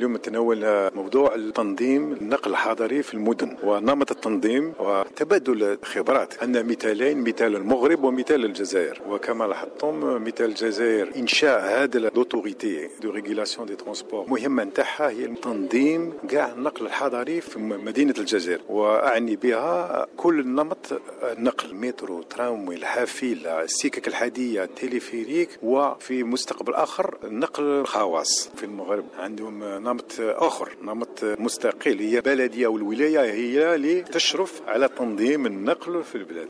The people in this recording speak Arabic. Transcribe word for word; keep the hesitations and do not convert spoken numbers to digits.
اليوم نتناول موضوع التنظيم النقل الحضري في المدن ونمط التنظيم وتبادل الخبرات. عندنا مثالين، مثال المغرب ومثال الجزائر. وكما لاحظتم مثال الجزائر إنشاء هذا لوتوريتي دو ريغولاسيون دي ترونسبور، المهمة نتاعها هي تنظيم كاع النقل الحضري في مدينة الجزائر، وأعني بها كل نمط النقل، مترو، تراموي، الحافلة، السكك الحديدية، التليفريك، وفي مستقبل آخر النقل الخواص. في المغرب عندهم نمط آخر، نمط مستقل، هي بلدية والولاية هي اللي تشرف على تنظيم النقل في البلاد.